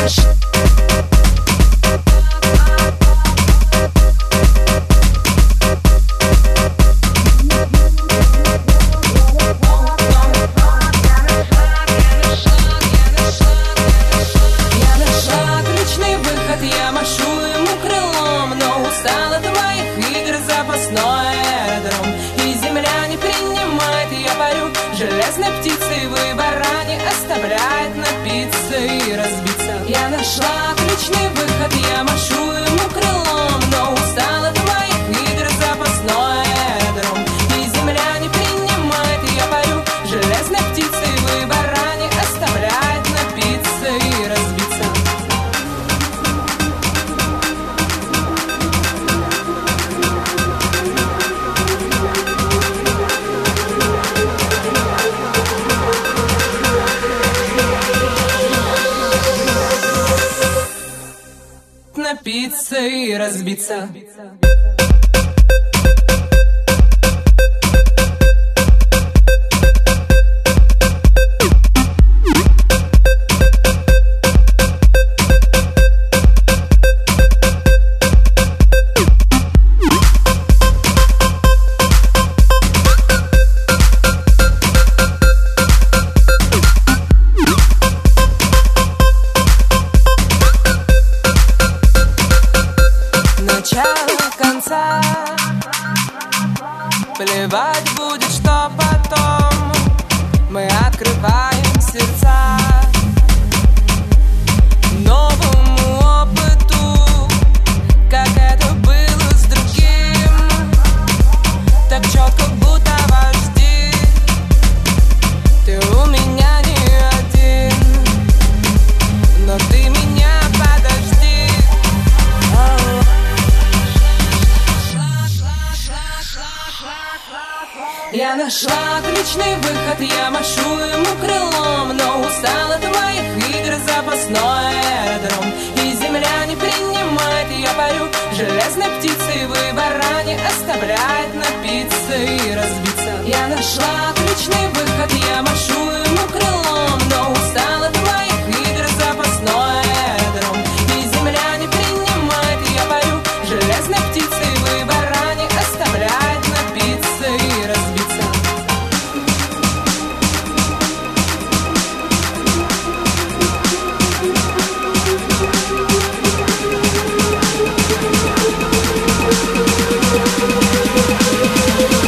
Железной птицей выбора не оставляет напиться и разбиться. Я нашла отличный выход, я машу ему крылом, но устал от моих игр запасной аэродром. И земля не принимает, я парю железной птицей выбора не оставляет напиться и разбиться. Напиться и разбиться. Начало конца, плевать будет, что потом. Мы открываем сердца новому опыту, как это было с другим. Так четко, будто вожди. Ты у меня не один, но ты меня подожди. Я нашла отличный выход, я машу ему крылом, но устал от моих игр запасной аэродром. И земля не принимает, я парю железной птицей выбора не оставляет напиться и разбиться. Я нашла отличный выход, я машу ему крылом, но устал от моих игр запасной аэродром. И земля не принимает, я парю железной птицей выбора не оставляет напиться и разбиться.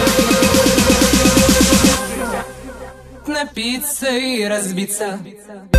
Напиться и разбиться.